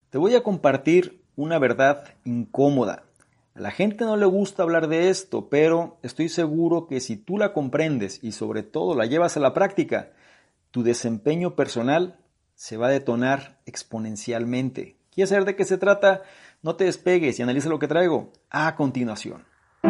Te voy a compartir una verdad incómoda. A la gente no le gusta hablar de esto, pero estoy seguro que si tú la comprendes y sobre todo la llevas a la práctica, tu desempeño personal se va a detonar exponencialmente. ¿Quieres saber de qué se trata? No te despegues y analiza lo que traigo a continuación.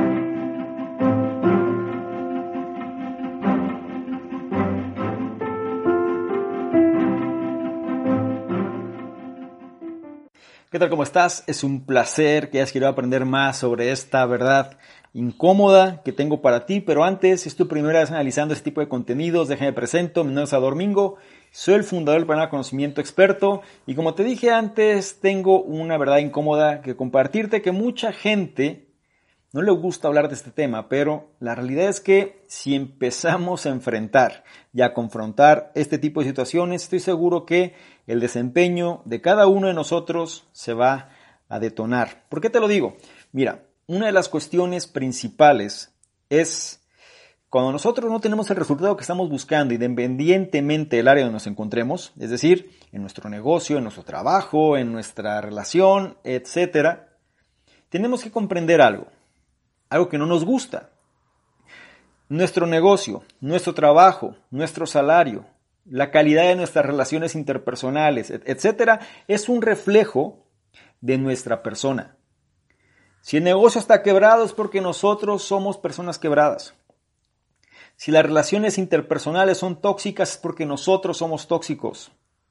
¿Qué tal? ¿Cómo estás? Es un placer que hayas querido aprender más sobre esta verdad incómoda que tengo para ti, pero antes, si es tu primera vez analizando este tipo de contenidos, déjame presento, mi nombre es Salvador Mingo, soy el fundador del programa Conocimiento Experto y como te dije antes, tengo una verdad incómoda que compartirte que mucha gente no le gusta hablar de este tema, pero la realidad es que si empezamos a enfrentar y a confrontar este tipo de situaciones, estoy seguro que el desempeño de cada uno de nosotros se va a detonar. ¿Por qué te lo digo? Mira, una de las cuestiones principales es cuando nosotros no tenemos el resultado que estamos buscando, independientemente del área donde nos encontremos, es decir, en nuestro negocio, en nuestro trabajo, en nuestra relación, etcétera, tenemos que comprender algo que no nos gusta. Nuestro negocio, nuestro trabajo, nuestro salario, la calidad de nuestras relaciones interpersonales, etcétera, es un reflejo de nuestra persona. Si el negocio está quebrado es porque nosotros somos personas quebradas. Si las relaciones interpersonales son tóxicas es porque nosotros somos tóxicos.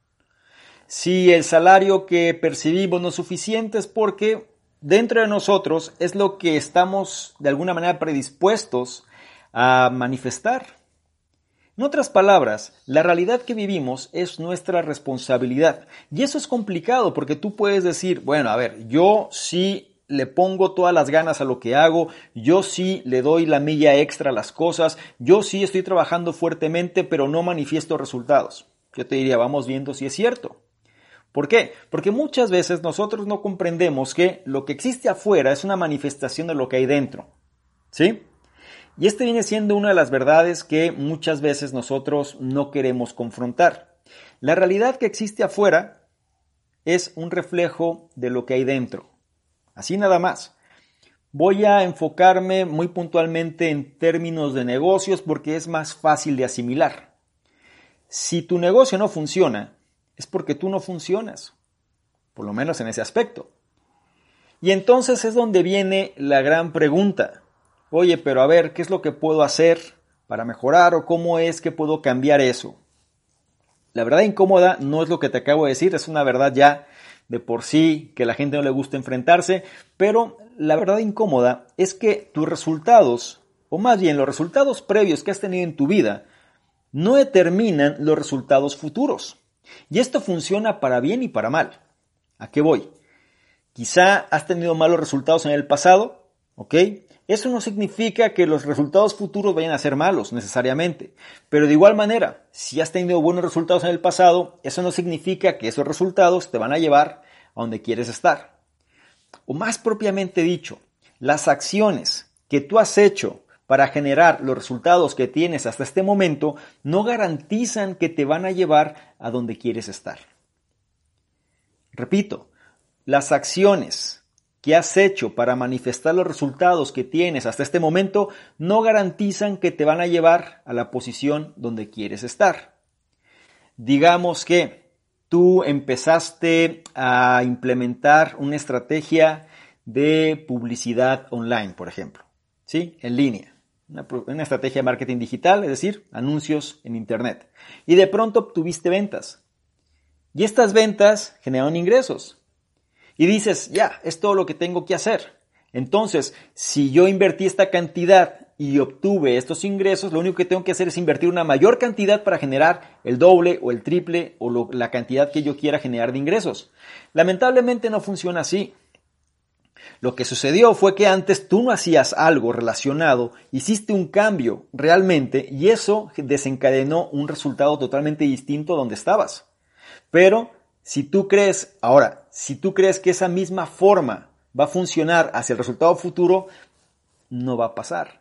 Si el salario que percibimos no es suficiente es porque dentro de nosotros es lo que estamos de alguna manera predispuestos a manifestar. En otras palabras, la realidad que vivimos es nuestra responsabilidad. Y eso es complicado porque tú puedes decir, bueno, a ver, yo sí le pongo todas las ganas a lo que hago, yo sí le doy la milla extra a las cosas, yo sí estoy trabajando fuertemente, pero no manifiesto resultados. Yo te diría, vamos viendo si es cierto. ¿Por qué? Porque muchas veces nosotros no comprendemos que lo que existe afuera es una manifestación de lo que hay dentro. ¿Sí? Y este viene siendo una de las verdades que muchas veces nosotros no queremos confrontar. La realidad que existe afuera es un reflejo de lo que hay dentro. Así nada más. Voy a enfocarme muy puntualmente en términos de negocios porque es más fácil de asimilar. Si tu negocio no funciona, es porque tú no funcionas, por lo menos en ese aspecto. Y entonces es donde viene la gran pregunta. Oye, pero a ver, ¿qué es lo que puedo hacer para mejorar o cómo es que puedo cambiar eso? La verdad incómoda no es lo que te acabo de decir, es una verdad ya de por sí que a la gente no le gusta enfrentarse, pero la verdad incómoda es que tus resultados, o más bien los resultados previos que has tenido en tu vida, no determinan los resultados futuros. Y esto funciona para bien y para mal. ¿A qué voy? Quizá has tenido malos resultados en el pasado, ¿ok? Eso no significa que los resultados futuros vayan a ser malos necesariamente. Pero de igual manera, si has tenido buenos resultados en el pasado, eso no significa que esos resultados te van a llevar a donde quieres estar. O más propiamente dicho, las acciones que tú has hecho para generar los resultados que tienes hasta este momento no garantizan que te van a llevar a donde quieres estar. Repito, las acciones que has hecho para manifestar los resultados que tienes hasta este momento no garantizan que te van a llevar a la posición donde quieres estar. Digamos que tú empezaste a implementar una estrategia de publicidad online, por ejemplo, ¿sí? En línea. Una estrategia de marketing digital, es decir, anuncios en internet. Y de pronto obtuviste ventas. Y estas ventas generaron ingresos. Y dices, ya, es todo lo que tengo que hacer. Entonces, si yo invertí esta cantidad y obtuve estos ingresos, lo único que tengo que hacer es invertir una mayor cantidad para generar el doble o el triple o la cantidad que yo quiera generar de ingresos. Lamentablemente no funciona así. Lo que sucedió fue que antes tú no hacías algo relacionado, hiciste un cambio realmente y eso desencadenó un resultado totalmente distinto a donde estabas. Pero si tú crees que esa misma forma va a funcionar hacia el resultado futuro, no va a pasar.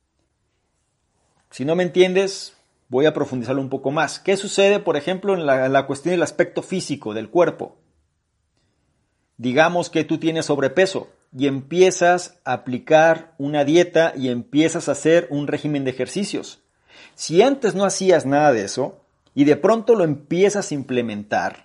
Si no me entiendes, voy a profundizarlo un poco más. ¿Qué sucede, por ejemplo, en la cuestión del aspecto físico del cuerpo? Digamos que tú tienes sobrepeso y empiezas a aplicar una dieta y empiezas a hacer un régimen de ejercicios. Si antes no hacías nada de eso y de pronto lo empiezas a implementar,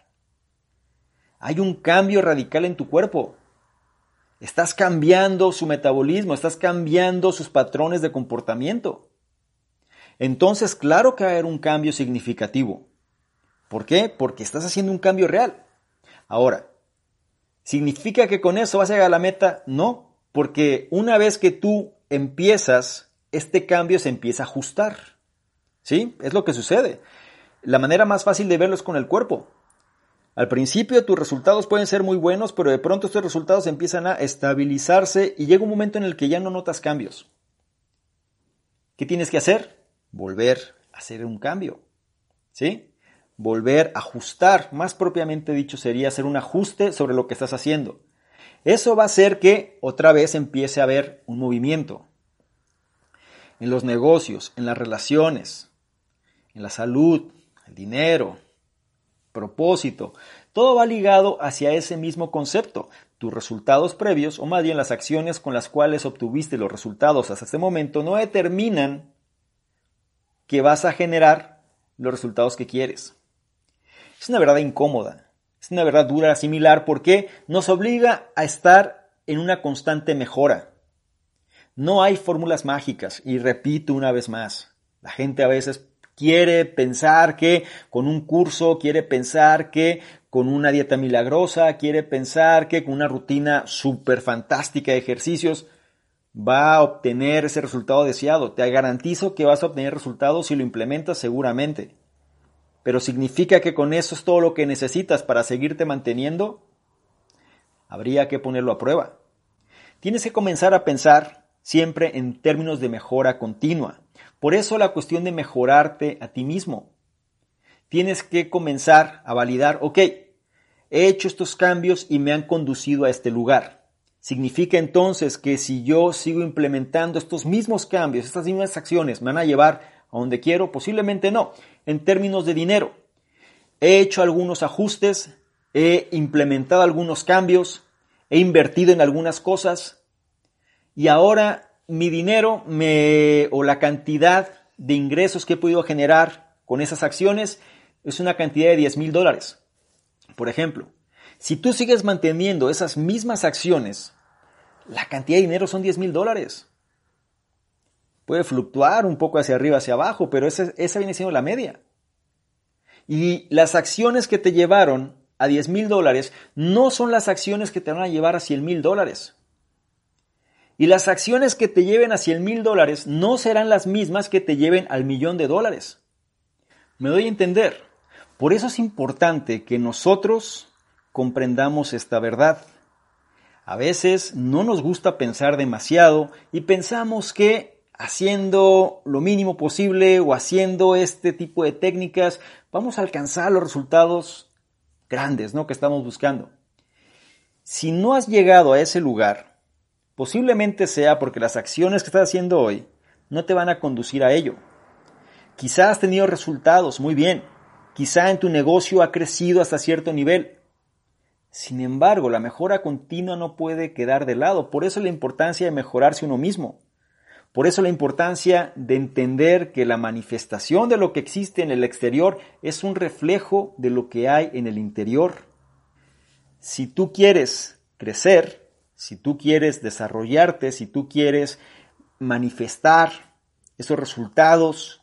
hay un cambio radical en tu cuerpo. Estás cambiando su metabolismo, estás cambiando sus patrones de comportamiento. Entonces, claro que va a haber un cambio significativo. ¿Por qué? Porque estás haciendo un cambio real. Ahora, ¿significa que con eso vas a llegar a la meta? No, porque una vez que tú empiezas, este cambio se empieza a ajustar. ¿Sí? Es lo que sucede. La manera más fácil de verlo es con el cuerpo. Al principio tus resultados pueden ser muy buenos, pero de pronto estos resultados empiezan a estabilizarse y llega un momento en el que ya no notas cambios. ¿Qué tienes que hacer? Volver a hacer un cambio. ¿Sí? Volver a ajustar, más propiamente dicho sería hacer un ajuste sobre lo que estás haciendo. Eso va a hacer que otra vez empiece a haber un movimiento. En los negocios, en las relaciones, en la salud, el dinero, propósito, todo va ligado hacia ese mismo concepto. Tus resultados previos, o más bien las acciones con las cuales obtuviste los resultados hasta este momento, no determinan que vas a generar los resultados que quieres. Es una verdad incómoda, es una verdad dura, similar, porque nos obliga a estar en una constante mejora. No hay fórmulas mágicas, y repito una vez más, la gente a veces quiere pensar que con un curso, quiere pensar que con una dieta milagrosa, quiere pensar que con una rutina súper fantástica de ejercicios va a obtener ese resultado deseado. Te garantizo que vas a obtener resultados si lo implementas seguramente. Pero ¿significa que con eso es todo lo que necesitas para seguirte manteniendo? Habría que ponerlo a prueba. Tienes que comenzar a pensar siempre en términos de mejora continua. Por eso la cuestión de mejorarte a ti mismo. Tienes que comenzar a validar, ok, he hecho estos cambios y me han conducido a este lugar. ¿Significa entonces que si yo sigo implementando estos mismos cambios, estas mismas acciones, me van a llevar a donde quiero? Posiblemente no. En términos de dinero, he hecho algunos ajustes, he implementado algunos cambios, he invertido en algunas cosas y ahora mi dinero o la cantidad de ingresos que he podido generar con esas acciones es una cantidad de $10,000. Por ejemplo, si tú sigues manteniendo esas mismas acciones, la cantidad de dinero son $10,000. Puede fluctuar un poco hacia arriba, hacia abajo, pero esa viene siendo la media. Y las acciones que te llevaron a $10,000 no son las acciones que te van a llevar a $100,000. Y las acciones que te lleven a $100,000 no serán las mismas que te lleven al $1,000,000. ¿Me doy a entender? Por eso es importante que nosotros comprendamos esta verdad. A veces no nos gusta pensar demasiado y pensamos que haciendo lo mínimo posible o haciendo este tipo de técnicas vamos a alcanzar los resultados grandes, ¿no?, que estamos buscando. Si no has llegado a ese lugar, posiblemente sea porque las acciones que estás haciendo hoy no te van a conducir a ello. Quizá has tenido resultados, muy bien. Quizá en tu negocio ha crecido hasta cierto nivel. Sin embargo, la mejora continua no puede quedar de lado. Por eso la importancia de mejorarse uno mismo. Por eso la importancia de entender que la manifestación de lo que existe en el exterior es un reflejo de lo que hay en el interior. Si tú quieres crecer, si tú quieres desarrollarte, si tú quieres manifestar esos resultados,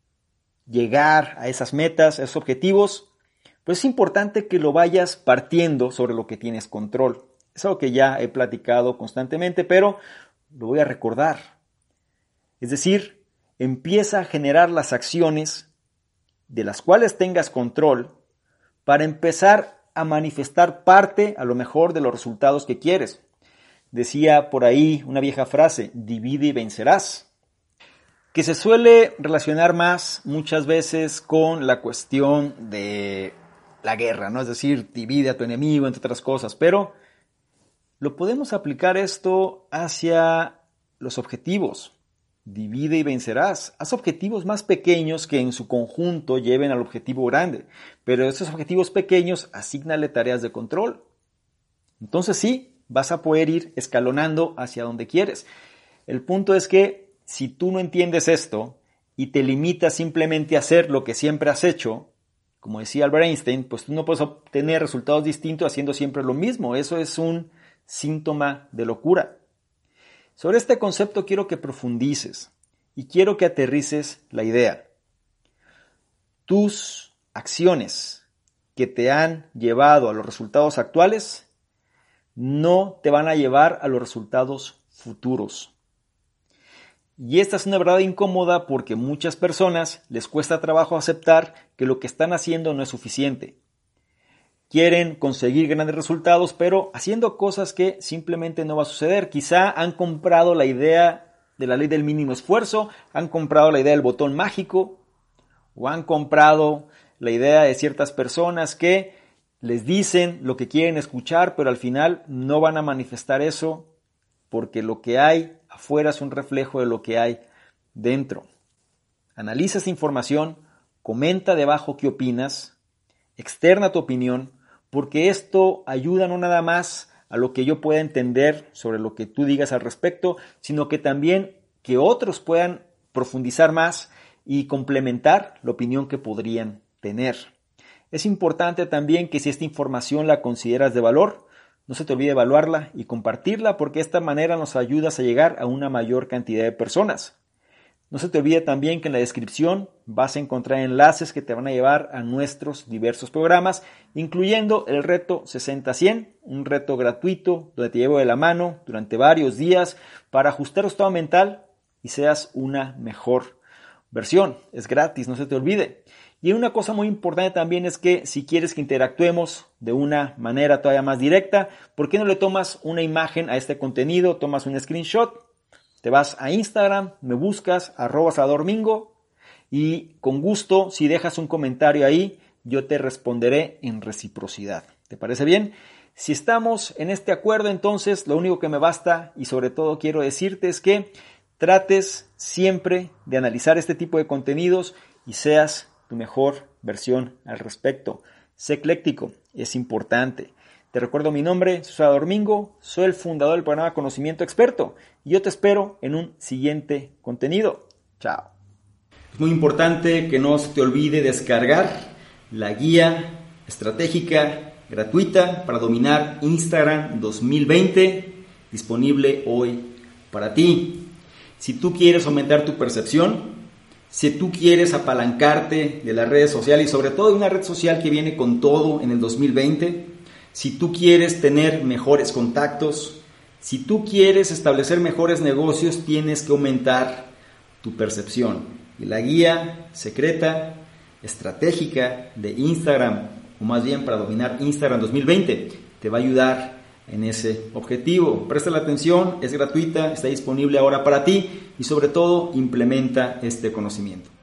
llegar a esas metas, a esos objetivos, pues es importante que lo vayas partiendo sobre lo que tienes control. Es algo que ya he platicado constantemente, pero lo voy a recordar. Es decir, empieza a generar las acciones de las cuales tengas control para empezar a manifestar parte, a lo mejor, de los resultados que quieres. Decía por ahí una vieja frase, divide y vencerás, que se suele relacionar muchas veces con la cuestión de la guerra, ¿no? Es decir, divide a tu enemigo, entre otras cosas, pero lo podemos aplicar esto hacia los objetivos. Divide y vencerás. Haz objetivos más pequeños que en su conjunto lleven al objetivo grande, pero a esos objetivos pequeños asígnale tareas de control. Entonces sí, vas a poder ir escalonando hacia donde quieres. El punto es que si tú no entiendes esto y te limitas simplemente a hacer lo que siempre has hecho, como decía Albert Einstein, pues tú no puedes obtener resultados distintos haciendo siempre lo mismo. Eso es un síntoma de locura. Sobre este concepto quiero que profundices y quiero que aterrices la idea. Tus acciones que te han llevado a los resultados actuales no te van a llevar a los resultados futuros. Y esta es una verdad incómoda porque muchas personas les cuesta trabajo aceptar que lo que están haciendo no es suficiente. Quieren conseguir grandes resultados, pero haciendo cosas que simplemente no va a suceder. Quizá han comprado la idea de la ley del mínimo esfuerzo, han comprado la idea del botón mágico, o han comprado la idea de ciertas personas que les dicen lo que quieren escuchar, pero al final no van a manifestar eso porque lo que hay afuera es un reflejo de lo que hay dentro. Analiza esta información, comenta debajo qué opinas, externa tu opinión, porque esto ayuda no nada más a lo que yo pueda entender sobre lo que tú digas al respecto, sino que también que otros puedan profundizar más y complementar la opinión que podrían tener. Es importante también que si esta información la consideras de valor, no se te olvide evaluarla y compartirla porque de esta manera nos ayudas a llegar a una mayor cantidad de personas. No se te olvide también que en la descripción vas a encontrar enlaces que te van a llevar a nuestros diversos programas, incluyendo el reto 60-100, un reto gratuito donde te llevo de la mano durante varios días para ajustar tu estado mental y seas una mejor versión. Es gratis, no se te olvide. Y una cosa muy importante también es que si quieres que interactuemos de una manera todavía más directa, ¿por qué no le tomas una imagen a este contenido? Tomas un screenshot, te vas a Instagram, me buscas, @salvadormingo y con gusto, si dejas un comentario ahí, yo te responderé en reciprocidad. ¿Te parece bien? Si estamos en este acuerdo, entonces lo único que me basta y sobre todo quiero decirte es que trates siempre de analizar este tipo de contenidos y seas tu mejor versión al respecto. Sé ecléctico, es importante. Te recuerdo mi nombre, soy Salvador Mingo, soy el fundador del programa Conocimiento Experto y yo te espero en un siguiente contenido. Chao. Es muy importante que no se te olvide descargar la guía estratégica gratuita para dominar Instagram 2020, disponible hoy para ti. Si tú quieres aumentar tu percepción, si tú quieres apalancarte de las redes sociales y sobre todo de una red social que viene con todo en el 2020, si tú quieres tener mejores contactos, si tú quieres establecer mejores negocios, tienes que aumentar tu percepción. Y la guía secreta, estratégica de Instagram, o más bien para dominar Instagram 2020, te va a ayudar en ese objetivo. Presta la atención, es gratuita, está disponible ahora para ti y sobre todo implementa este conocimiento.